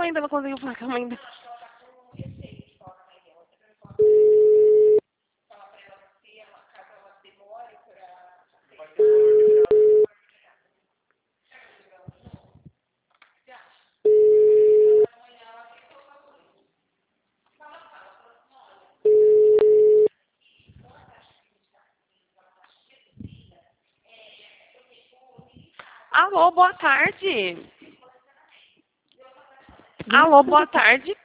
mãe dela conseguiu falar com a mãe dela. Alô, boa tarde. Alô, boa tarde.